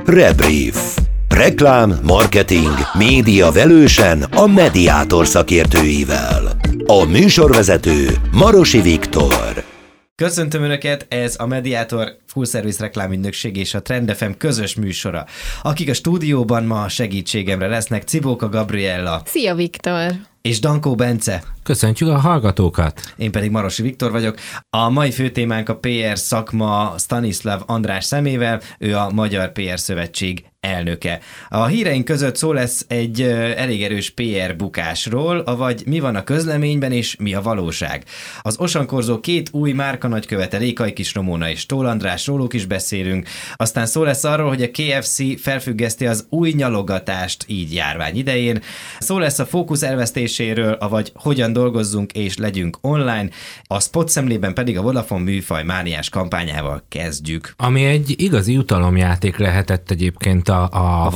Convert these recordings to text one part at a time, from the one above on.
Rebrief. Reklám, marketing, média velősen a Mediátor szakértőivel. A műsorvezető Marosi Viktor. Köszöntöm Önöket, ez a Mediátor Full Service reklámügynökség és a Trend FM közös műsora. Akik a stúdióban ma segítségemre lesznek, Cibóka Gabriella. Szia Viktor! És Dankó Bence. Köszöntjük a hallgatókat! Én pedig Marosi Viktor vagyok. A mai főtémánk a PR szakma Stanislav András szemével, ő a Magyar PR Szövetség elnöke. A híreink között szó lesz egy elég erős PR bukásról, avagy mi van a közleményben és mi a valóság. Az Osankorzó két új márka nagykövete, Rékai Kis Romóna és Tóth András, róluk is beszélünk. Aztán szó lesz arról, hogy a KFC felfüggeszti az új nyalogatást így járvány idején. Szó lesz a fókusz elvesztéséről, avagy hogyan dolgozzunk és legyünk online. A spot szemlében pedig a Vodafone műfaj mániás kampányával kezdjük. Ami egy igazi jutalomjáték lehetett egyébként a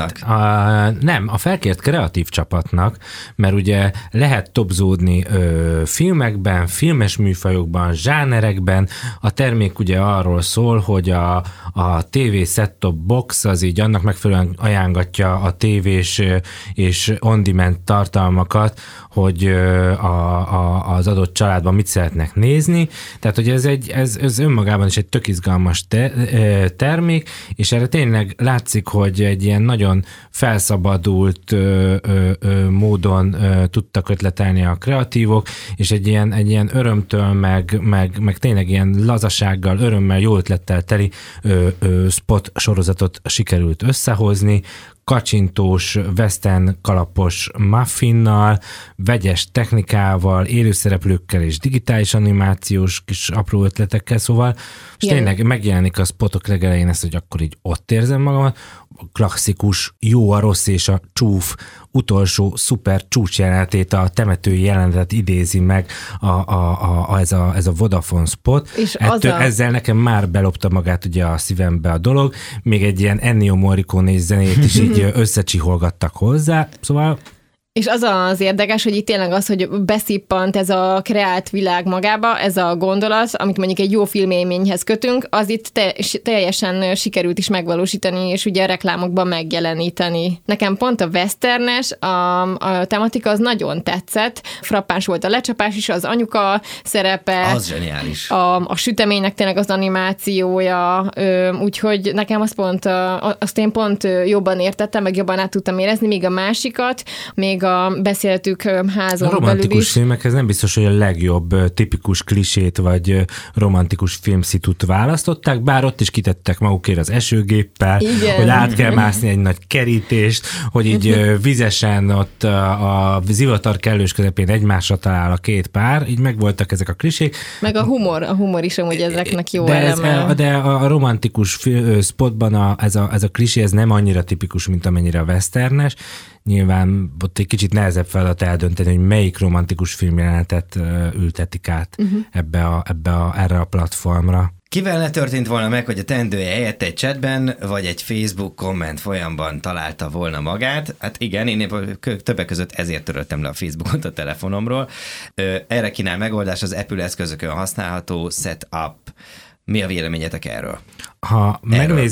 felkért kreatív csapatnak, mert ugye lehet topzódni filmekben, filmes műfajokban, zsánerekben. A termék ugye arról szól, hogy a TV set-top box az így annak megfelelően ajánlatja a tévés és on-demand tartalmakat, hogy az adott családban mit szeretnek nézni. Tehát, hogy ez önmagában is egy tök izgalmas termék, és erre tényleg látszik, hogy egy ilyen nagyon felszabadult módon tudtak ötletelni a kreatívok, és egy ilyen örömtől, meg tényleg ilyen lazasággal, örömmel, jó ötlettel teli spot sorozatot sikerült összehozni, kacsintós, western kalapos muffinnal, vegyes technikával, élőszereplőkkel és digitális animációs kis apró ötletekkel, szóval és tényleg megjelenik a spotok legelején ezt, hogy akkor így ott érzem magamat, klasszikus, jó a rossz és a csúf utolsó szuper csúcsjelenetét, a temetői jelenetet idézi meg ez a Vodafone spot. És ezzel nekem már belopta magát ugye a szívembe a dolog, még egy ilyen Ennio Morricone zenét is így összecsiholgattak hozzá, szóval... És az az érdekes, hogy itt tényleg az, hogy beszippant ez a kreált világ magába, ez a gondolat, amit mondjuk egy jó filmélményhez kötünk, az itt teljesen sikerült is megvalósítani, és ugye a reklámokban megjeleníteni. Nekem pont a westernes, a tematika az nagyon tetszett. Frappáns volt a lecsapás is, az anyuka szerepe. Az zseniális. A süteménynek tényleg az animációja, úgyhogy nekem azt én pont jobban értettem, meg jobban át tudtam érezni, még a másikat, még beszéltük házon belül is. A romantikus filmek, ez nem biztos, hogy a legjobb tipikus klisét vagy romantikus filmszitut választották, bár ott is kitettek magukért az esőgéppel, igen, hogy át kell mászni egy nagy kerítést, hogy így vizesen ott a zivatar kellős közepén egymásra talál a két pár, így megvoltak ezek a klisék. Meg a humor is amúgy ezeknek jó eleme. De a romantikus spotban ez a klisé, ez nem annyira tipikus, mint amennyire a westernes. Nyilván ott egy kicsit nehezebb feladat eldönteni, hogy melyik romantikus filmjelenetet ültetik át erre a platformra. Kivel ne történt volna meg, hogy a teendője helyett egy chatben, vagy egy Facebook komment folyamban találta volna magát? Hát igen, én többek között ezért töröltem le a Facebookot a telefonomról. Erre kínál megoldás az Apple eszközökön használható Setup. Mi a véleményetek erről? Ha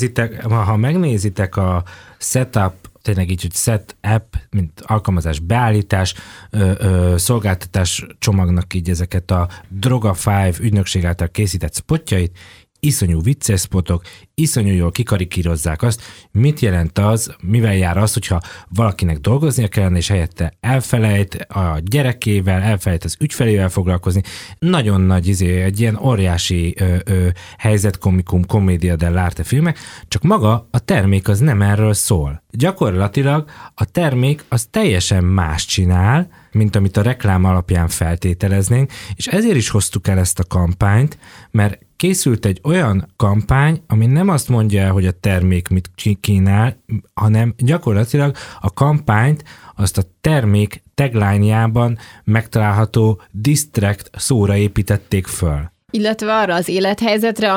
megnézitek a Setup, tényleg így, hogy set app, mint alkalmazás beállítás, szolgáltatás csomagnak így ezeket a Droga5 ügynökség által készített spotjait, iszonyú vicces spotok, iszonyú jól kikarikírozzák azt, mit jelent az, mivel jár az, hogyha valakinek dolgoznia kellene, és helyette elfelejt a gyerekével, elfelejt az ügyfelével foglalkozni. Nagyon nagy egy ilyen óriási helyzetkomikum, komédia dell'arte filmek, csak maga a termék az nem erről szól. Gyakorlatilag a termék az teljesen más csinál, mint amit a reklám alapján feltételeznénk, és ezért is hoztuk el ezt a kampányt, mert készült egy olyan kampány, ami nem azt mondja, hogy a termék mit kínál, hanem gyakorlatilag a kampányt azt a termék tagline-jában megtalálható distract szóra építették föl. Illetve arra az élethelyzetre,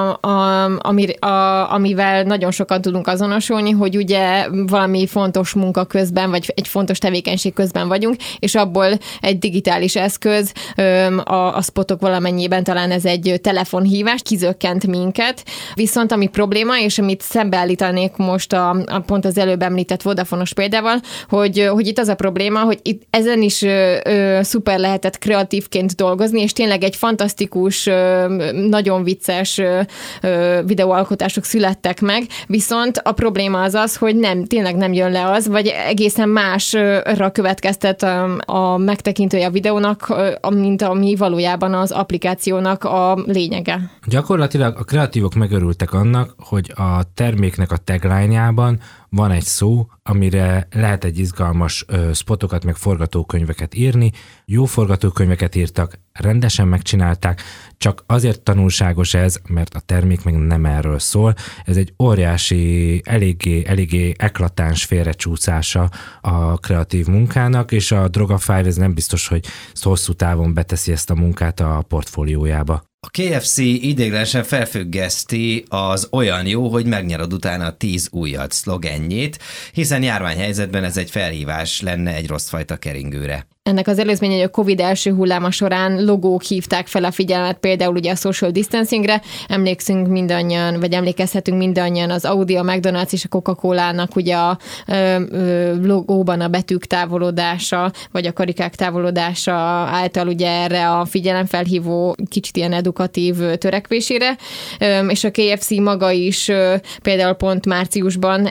amivel nagyon sokan tudunk azonosulni, hogy ugye valami fontos munka közben, vagy egy fontos tevékenység közben vagyunk, és abból egy digitális eszköz, a spotok valamennyiben talán ez egy telefonhívás, kizökkent minket. Viszont ami probléma, és amit szembeállítanék most pont az előbb említett Vodafone-os példával, hogy itt az a probléma, hogy itt ezen is szuper lehetett kreatívként dolgozni, és tényleg egy fantasztikus, nagyon vicces videóalkotások születtek meg, viszont a probléma az, hogy tényleg nem jön le az, vagy egészen másra következtet a megtekintője a videónak, mint ami valójában az applikációnak a lényege. Gyakorlatilag a kreatívok megörültek annak, hogy a terméknek a tagline-jában van egy szó, amire lehet egy izgalmas spotokat, meg forgatókönyveket írni. Jó forgatókönyveket írtak, rendesen megcsinálták, csak azért tanulságos ez, mert a termék meg nem erről szól. Ez egy óriási, eléggé eklatáns félrecsúszása a kreatív munkának, és a Droga5 ez nem biztos, hogy hosszú távon beteszi ezt a munkát a portfóliójába. A KFC ideiglenesen felfüggeszti az olyan jó, hogy megnyerod utána a 10 újat szlogenjét, hiszen járványhelyzetben ez egy felhívás lenne egy rossz fajta keringőre. Ennek az előzménye, hogy a Covid első hulláma során logók hívták fel a figyelmet, például ugye a social distancingre. Emlékszünk mindannyian, vagy emlékezhetünk mindannyian az Audi, a McDonald's és a Coca-Colának ugye a logóban a betűk távolodása, vagy a karikák távolodása által ugye erre a figyelemfelhívó, kicsit ilyen edukatív törekvésére. És a KFC maga is például pont márciusban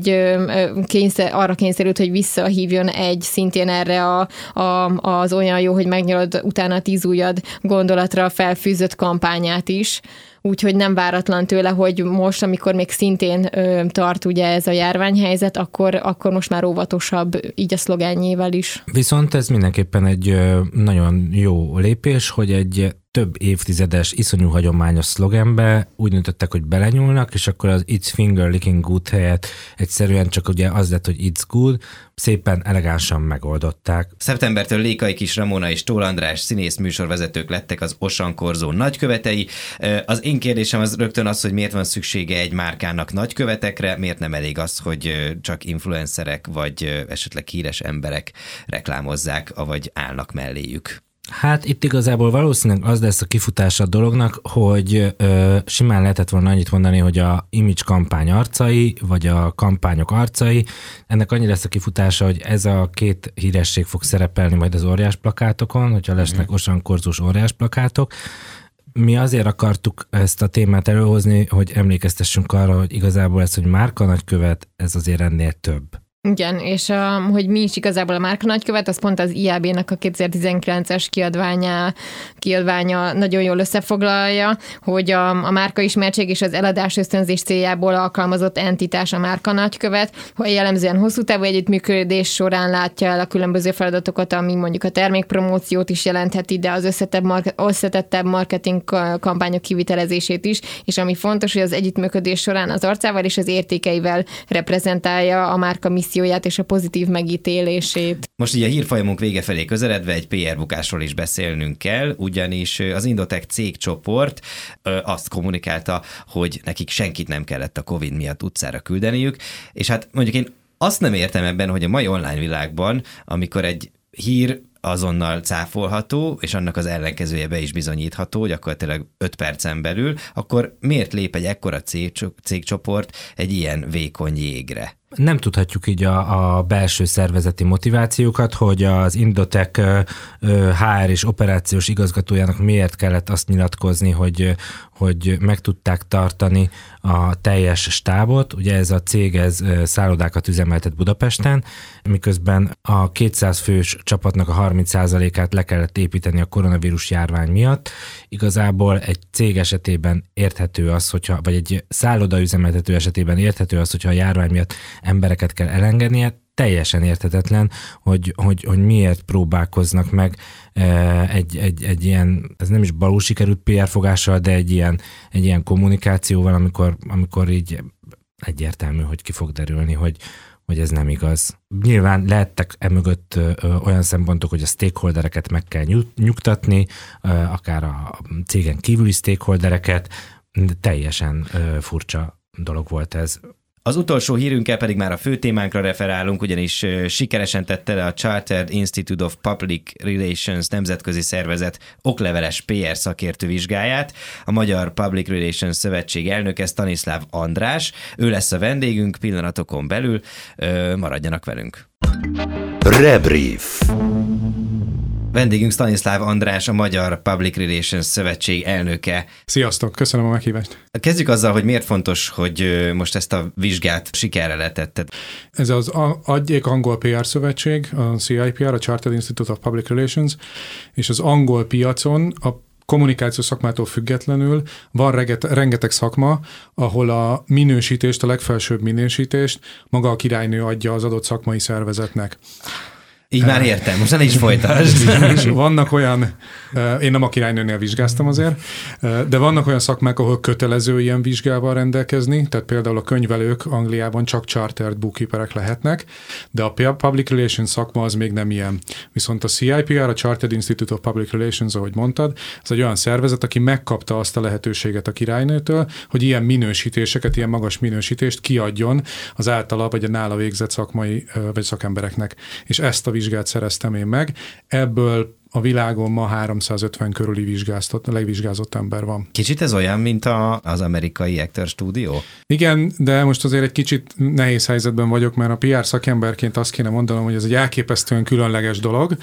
arra kényszerült, hogy visszahívjon egy szintén erre az olyan jó, hogy megnyalod utána 10 ujjad gondolatra felfűzött kampányát is. Úgyhogy nem váratlan tőle, hogy most, amikor még szintén tart ugye ez a járványhelyzet, akkor most már óvatosabb így a szlogenjével is. Viszont ez mindenképpen egy nagyon jó lépés, hogy egy több évtizedes, iszonyú hagyományos szlogenbe úgy döntöttek, hogy belenyúlnak, és akkor az It's finger licking good helyett egyszerűen csak ugye az lett, hogy It's good, szépen elegánsan megoldották. Szeptembertől Lékai Kis Ramona és Tóth András színész műsorvezetők lettek az Osankorzó nagykövetei. Az én kérdésem az rögtön az, hogy miért van szüksége egy márkának nagykövetekre, miért nem elég az, hogy csak influencerek vagy esetleg híres emberek reklámozzák, vagy állnak melléjük. Hát itt igazából valószínűleg az lesz a kifutása a dolognak, hogy simán lehetett volna annyit mondani, hogy a image kampány arcai, vagy a kampányok arcai, ennek annyi lesz a kifutása, hogy ez a két híresség fog szerepelni majd az óriás plakátokon, hogyha lesznek osankorzós óriás plakátok. Mi azért akartuk ezt a témát előhozni, hogy emlékeztessünk arra, hogy igazából ez, hogy márka nagykövet, ez azért ennél több. Igen, és hogy mi is igazából a márka nagykövet, az pont az IAB-nak a 2019-es kiadványa nagyon jól összefoglalja, hogy a márka ismertség és az eladás ösztönzés céljából alkalmazott entitás a márka nagykövet, hogy jellemzően hosszú távú együttműködés során látja el a különböző feladatokat, ami mondjuk a termékpromóciót is jelentheti, de az összetettebb marketing kampányok kivitelezését is, és ami fontos, hogy az együttműködés során az arcával és az értékeivel reprezentálja a márka misszióját és a pozitív megítélését. Most így a hírfolyamunk vége felé közeledve egy PR bukásról is beszélnünk kell, ugyanis az Indotech cégcsoport azt kommunikálta, hogy nekik senkit nem kellett a Covid miatt utcára küldeniük, és hát mondjuk én azt nem értem ebben, hogy a mai online világban, amikor egy hír azonnal cáfolható, és annak az ellenkezője be is bizonyítható, gyakorlatilag 5 percen belül, akkor miért lép egy ekkora cégcsoport egy ilyen vékony jégre? Nem tudhatjuk így a belső szervezeti motivációkat, hogy az Indotech HR és operációs igazgatójának miért kellett azt nyilatkozni, hogy meg tudták tartani a teljes stábot. Ugye ez a cég szállodákat üzemeltet Budapesten, miközben a 200 fős csapatnak a 30%-át le kellett építeni a koronavírus járvány miatt. Igazából egy cég esetében érthető az, vagy egy szálloda üzemeltető esetében érthető az, hogyha a járvány miatt embereket kell elengednie, teljesen érthetetlen, hogy miért próbálkoznak meg egy ilyen, ez nem is balul sikerült PR fogással, de egy ilyen kommunikációval, amikor így egyértelmű, hogy ki fog derülni, hogy ez nem igaz. Nyilván lehettek emögött olyan szempontok, hogy a stakeholdereket meg kell nyugtatni, akár a cégen kívüli stakeholdereket, de teljesen furcsa dolog volt ez. Az utolsó hírünkkel pedig már a fő témánkra referálunk, ugyanis sikeresen tette le a Chartered Institute of Public Relations nemzetközi szervezet okleveles PR szakértő vizsgáját. A Magyar Public Relations Szövetség elnöke Stanislav András. Ő lesz a vendégünk pillanatokon belül. Maradjanak velünk. Rebrief. Vendégünk Stanislav András, a Magyar Public Relations Szövetség elnöke. Sziasztok, köszönöm a meghívást. Kezdjük azzal, hogy miért fontos, hogy most ezt a vizsgát sikerre letetted. Ez az egyik angol PR szövetség, a CIPR, a Chartered Institute of Public Relations, és az angol piacon a kommunikáció szakmától függetlenül van rengeteg szakma, ahol a minősítést, a legfelsőbb minősítést maga a királynő adja az adott szakmai szervezetnek. Így már értem, most ne is folytasd. Vannak olyan, én nem a királynőnél vizsgáztam azért, de vannak olyan szakmák, ahol kötelező ilyen vizsgával rendelkezni, tehát például a könyvelők Angliában csak chartered bookkeeperek lehetnek, de a public relations szakma az még nem ilyen. Viszont a CIPR, a Chartered Institute of Public Relations, ahogy mondtad, ez egy olyan szervezet, aki megkapta azt a lehetőséget a királynőtől, hogy ilyen minősítéseket, ilyen magas minősítést kiadjon az általa vagy a nála végzett szakmai vagy szakembereknek. És ezt a vizsgát szereztem én meg. Ebből a világon ma 350 körüli legvizsgázott ember van. Kicsit ez olyan, mint az amerikai Actors Studio? Igen, de most azért egy kicsit nehéz helyzetben vagyok, mert a PR szakemberként azt kéne mondanom, hogy ez egy elképesztően különleges dolog,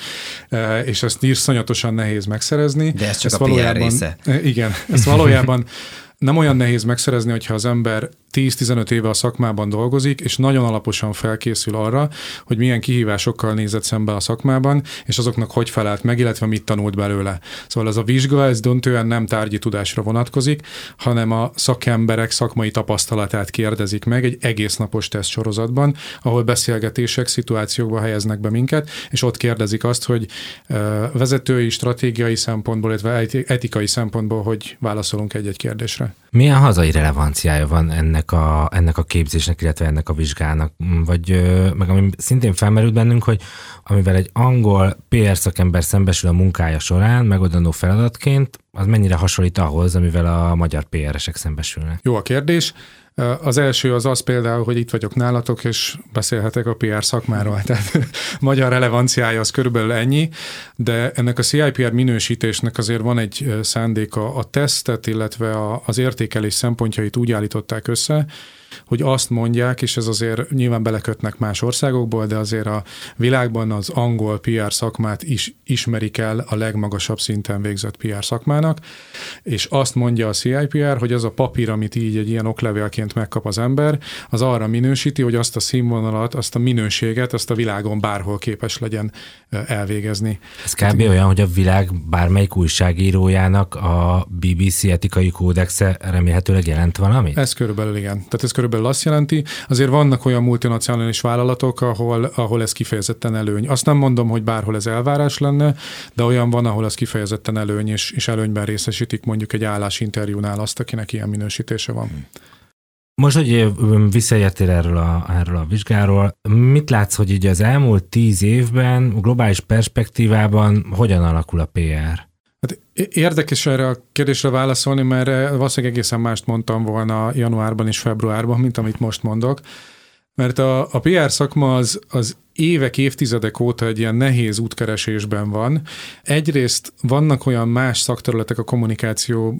és ezt iszonyatosan nehéz megszerezni. De ez csak ezt a PR része. Igen, ezt valójában nem olyan nehéz megszerezni, hogyha az ember 10-15 éve a szakmában dolgozik, és nagyon alaposan felkészül arra, hogy milyen kihívásokkal nézett szembe a szakmában, és azoknak hogy felelt meg, illetve mit tanult belőle. Szóval ez a vizsga, ez döntően nem tárgyi tudásra vonatkozik, hanem a szakemberek szakmai tapasztalatát kérdezik meg egy egész napos tesztsorozatban, ahol beszélgetések, szituációkba helyeznek be minket, és ott kérdezik azt, hogy vezetői, stratégiai szempontból, illetve etikai szempontból, hogy válaszolunk egy-egy kérdésre. Milyen hazai relevanciája van ennek a képzésnek, illetve ennek a vizsgának? Vagy meg ami szintén felmerült bennünk, hogy amivel egy angol PR szakember szembesül a munkája során megoldandó feladatként, az mennyire hasonlít ahhoz, amivel a magyar PR-esek szembesülnek? Jó a kérdés. Az első az például, hogy itt vagyok nálatok, és beszélhetek a PR szakmáról. Tehát magyar relevanciája az körülbelül ennyi, de ennek a CIPR minősítésnek azért van egy szándéka, a tesztet, illetve az értékelés szempontjait úgy állították össze, hogy azt mondják, és ez azért nyilván belekötnek más országokból, de azért a világban az angol PR szakmát is ismerik el a legmagasabb szinten végzett PR szakmának, és azt mondja a CIPR, hogy az a papír, amit így egy ilyen oklevélként megkap az ember, az arra minősíti, hogy azt a színvonalat, azt a minőséget, azt a világon bárhol képes legyen elvégezni. Ez kb. Olyan, hogy a világ bármelyik újságírójának a BBC etikai kódexe remélhetőleg jelent valamit? Ez körülbelül igen. Tehát ez körülbelül azt jelenti, azért vannak olyan multinacionális vállalatok, ahol ez kifejezetten előny. Azt nem mondom, hogy bárhol ez elvárás lenne, de olyan van, ahol ez kifejezetten előny, és előnyben részesítik mondjuk egy állásinterjúnál azt, akinek ilyen minősítése van. Most, hogy visszaértél erről a vizsgáról, mit látsz, hogy így az elmúlt 10 évben, globális perspektívában hogyan alakul a PR? Hát érdekes erre a kérdésre válaszolni, mert valószínűleg egészen mást mondtam volna januárban és februárban, mint amit most mondok. Mert a PR szakma az évek, évtizedek óta egy ilyen nehéz útkeresésben van. Egyrészt vannak olyan más szakterületek a kommunikáció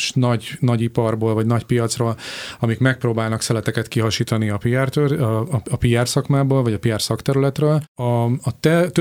nagy iparból, vagy nagy piacról, amik megpróbálnak szeleteket kihasítani a PR szakmából, vagy a PR szakterületről. A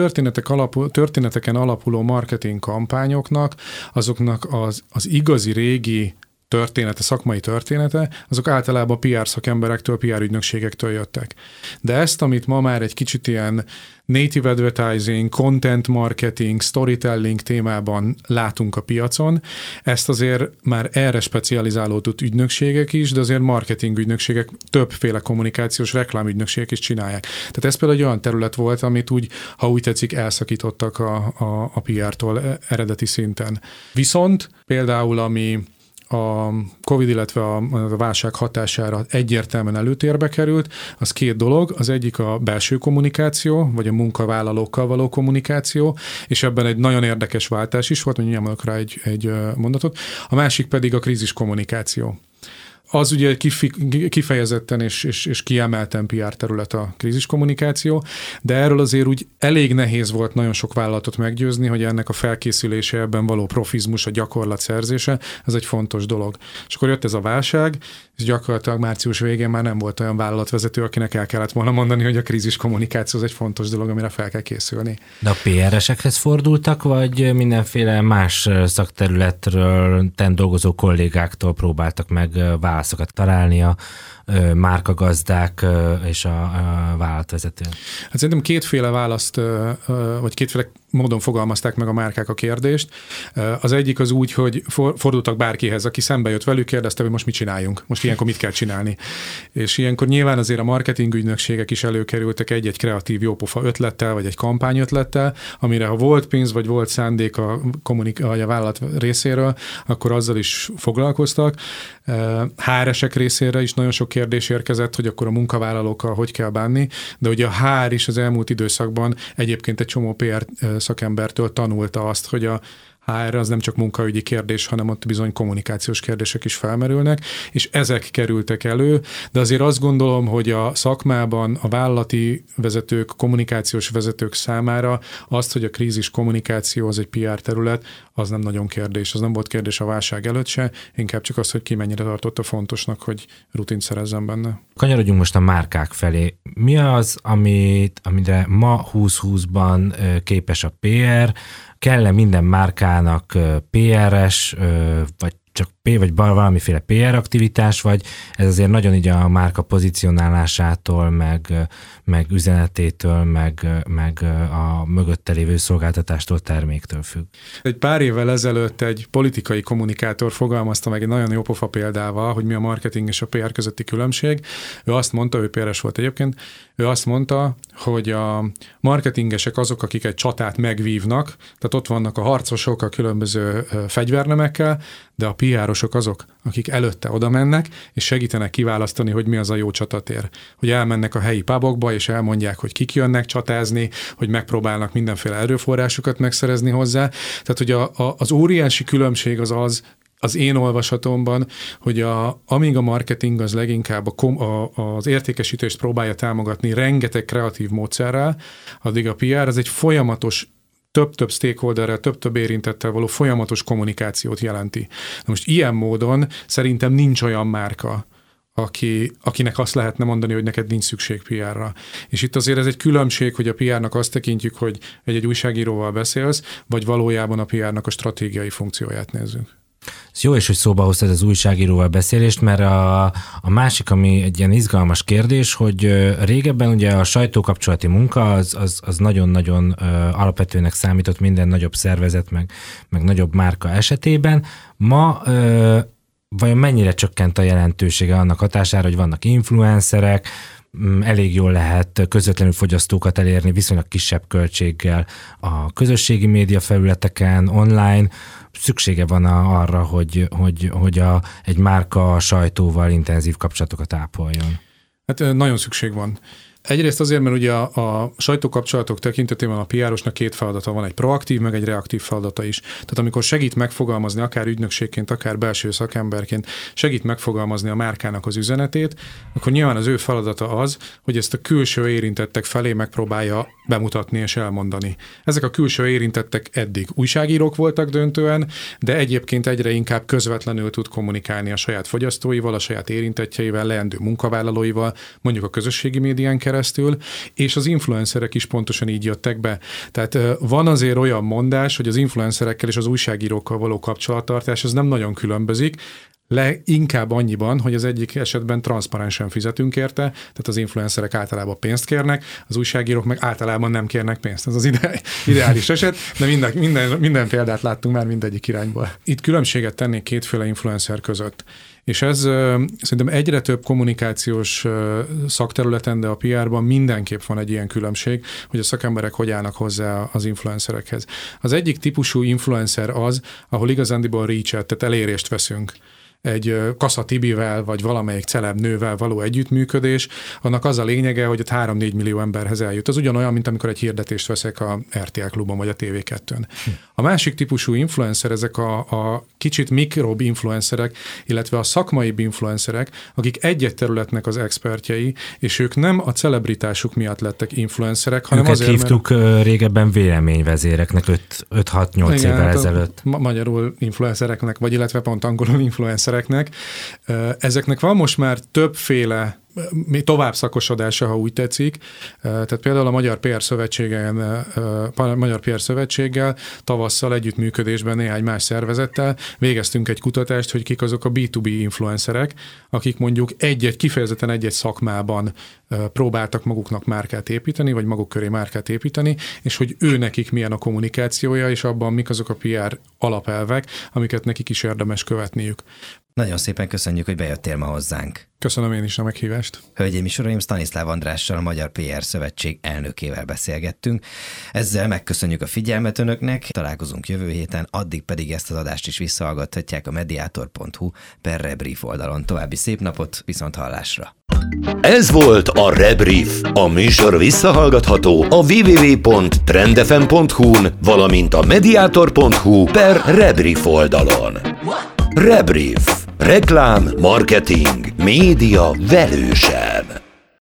történeteken alapuló marketing kampányoknak, azoknak az igazi régi szakmai története, azok általában PR szakemberektől, PR ügynökségektől jöttek. De ezt, amit ma már egy kicsit ilyen native advertising, content marketing, storytelling témában látunk a piacon, ezt azért már erre specializálódott ügynökségek is, de azért marketing ügynökségek, többféle kommunikációs reklámügynökségek is csinálják. Tehát ez például egy olyan terület volt, amit úgy, ha úgy tetszik, elszakítottak a PR-tól eredeti szinten. Viszont például ami a Covid, illetve a válság hatására egyértelműen előtérbe került, az két dolog. Az egyik a belső kommunikáció, vagy a munkavállalókkal való kommunikáció, és ebben egy nagyon érdekes váltás is volt, mondjuk nyomolok rá egy mondatot. A másik pedig a krízis kommunikáció. Az ugye kifejezetten és kiemelten PR terület a kríziskommunikáció, de erről azért úgy elég nehéz volt nagyon sok vállalatot meggyőzni, hogy ennek a felkészülése, ebben való profizmus, a gyakorlat szerzése, ez egy fontos dolog. És akkor jött ez a válság, és gyakorlatilag március végén már nem volt olyan vállalatvezető, akinek el kellett volna mondani, hogy a kríziskommunikáció az egy fontos dolog, amire fel kell készülni. De a PR-esekhez fordultak, vagy mindenféle más szakterületről dolgozó kollégáktól próbáltak meg válaszokat találni a márkagazdák és a vállalatvezető? Hát szerintem kétféle választ, vagy kétféle módon fogalmazták meg a márkák a kérdést. Az egyik az úgy, hogy fordultak bárkihez, aki szembe jött velük, kérdezte, hogy most mit csináljunk, most ilyenkor mit kell csinálni. És ilyenkor nyilván azért a marketingügynökségek is előkerültek egy-egy kreatív jópofa ötlettel, vagy egy kampányötlettel, amire ha volt pénz, vagy volt szándék a vállalat részéről, akkor azzal is foglalkoztak. HR-esek részére is nagyon sok kérdés érkezett, hogy akkor a munkavállalókkal hogy kell bánni, de ugye a HR is az elmúlt időszakban egyébként egy csomó PR szakembertől tanulta azt, hogy a HR az nem csak munkaügyi kérdés, hanem ott bizony kommunikációs kérdések is felmerülnek, és ezek kerültek elő, de azért azt gondolom, hogy a szakmában a vállalati vezetők, kommunikációs vezetők számára azt, hogy a krízis kommunikáció az egy PR terület, az nem nagyon kérdés. Az nem volt kérdés a válság előtt se, inkább csak az, hogy ki mennyire tartotta fontosnak, hogy rutint szerezzen benne. Kanyarodjunk most a márkák felé. Mi az, amire ma 2020-ban képes a PR? Kell-e minden márkának PR-es, vagy csak vagy valamiféle PR aktivitás, vagy ez azért nagyon így a márka pozicionálásától, meg üzenetétől, meg a mögötte lévő szolgáltatástól, terméktől függ. Egy pár évvel ezelőtt egy politikai kommunikátor fogalmazta meg egy nagyon jó pofa példával, hogy mi a marketing és a PR közötti különbség. Ő azt mondta, ő PR-es volt egyébként, ő azt mondta, hogy a marketingesek azok, akik egy csatát megvívnak, tehát ott vannak a harcosok a különböző fegyvernemekkel, de a PR-osok azok, akik előtte oda mennek, és segítenek kiválasztani, hogy mi az a jó csatatér. Hogy elmennek a helyi pubokba, és elmondják, hogy kik jönnek csatázni, hogy megpróbálnak mindenféle erőforrásokat megszerezni hozzá. Tehát, hogy az óriási különbség az én olvasatomban, hogy amíg a marketing az leginkább az értékesítést próbálja támogatni rengeteg kreatív módszerrel, addig a PR az egy folyamatos több-több stakeholderrel, több-több érintettel való folyamatos kommunikációt jelenti. Na most ilyen módon szerintem nincs olyan márka, akinek azt lehetne mondani, hogy neked nincs szükség PR-ra. És itt azért ez egy különbség, hogy a PR-nak azt tekintjük, hogy egy újságíróval beszélsz, vagy valójában a PR-nak a stratégiai funkcióját nézzük. Ez jó is, hogy szóba hoztad az újságíróval beszélést, mert a másik, ami egy ilyen izgalmas kérdés, hogy régebben ugye a sajtókapcsolati munka az nagyon-nagyon alapvetőnek számított minden nagyobb szervezet, meg nagyobb márka esetében. Ma vajon mennyire csökkent a jelentősége annak hatására, hogy vannak influencerek, elég jól lehet közvetlenül fogyasztókat elérni viszonylag kisebb költséggel a közösségi média felületeken, online. Szüksége van arra, hogy egy márka a sajtóval intenzív kapcsolatokat ápoljon? Hát nagyon szükség van. Egyrészt azért, mert ugye a sajtókapcsolatok tekintetében a PR-osnak két feladata van, egy proaktív, meg egy reaktív feladata is. Tehát amikor segít megfogalmazni, akár ügynökségként, akár belső szakemberként, segít megfogalmazni a márkának az üzenetét, akkor nyilván az ő feladata az, hogy ezt a külső érintettek felé megpróbálja bemutatni és elmondani. Ezek a külső érintettek eddig újságírók voltak döntően, de egyébként egyre inkább közvetlenül tud kommunikálni a saját fogyasztóival, a saját érintettjeivel, leendő munkavállalóival, mondjuk a közösségi médián keresztül, és az influencerek is pontosan így jöttek be. Tehát van azért olyan mondás, hogy az influencerekkel és az újságírókkal való kapcsolattartás az nem nagyon különbözik, inkább annyiban, hogy az egyik esetben transzparensen fizetünk érte, tehát az influencerek általában pénzt kérnek, az újságírók meg általában nem kérnek pénzt. Ez az ideális eset, de minden példát láttunk már mindegyik irányból. Itt különbséget tennék kétféle influencer között. És ez szerintem egyre több kommunikációs szakterületen, de a PR-ban mindenképp van egy ilyen különbség, hogy a szakemberek hogy állnak hozzá az influencerekhez. Az egyik típusú influencer az, ahol igazándiból reach-et, tehát elérést veszünk. egy Kassa Tibivel, vagy valamelyik celeb nővel való együttműködés, annak az a lényege, hogy 3-4 millió emberhez eljut. Az ugyanolyan, mint amikor egy hirdetést veszek a RTL Klubon, vagy a TV2-n. A másik típusú influencer, ezek a kicsit mikrobb influencerek, illetve a szakmai influencerek, akik egy területnek az expertjei, és ők nem a celebritásuk miatt lettek influencerek, hanem őket azért, hívtuk régebben véleményvezéreknek 5-6-8 évvel ezelőtt. Magyarul influencereknek, vagy illetve pont angolul influencereknek. Ezeknek van most már többféle tovább szakosodása, ha úgy tetszik. Tehát például a Magyar PR Szövetséggel tavasszal együttműködésben néhány más szervezettel végeztünk egy kutatást, hogy kik azok a B2B influencerek, akik mondjuk kifejezetten egy-egy szakmában próbáltak maguknak márkát építeni, vagy maguk köré márkát építeni, és hogy ő nekik milyen a kommunikációja, és abban mik azok a PR alapelvek, amiket nekik is érdemes követniük. Nagyon szépen köszönjük, hogy bejöttél ma hozzánk. Köszönöm én is a meghívást. Hölgyeim és uraim, Stanislav Andrással, a Magyar PR Szövetség elnökével beszélgettünk. Ezzel megköszönjük a figyelmet önöknek, találkozunk jövő héten, addig pedig ezt az adást is visszahallgathatják a mediator.hu/rebrief oldalon. További szép napot, viszont hallásra! Ez volt a Rebrief. A műsor visszahallgatható a www.trendfm.hu-n, valamint a mediator.hu/rebrief oldalon. Rebrief. Reklám, marketing, média velősen.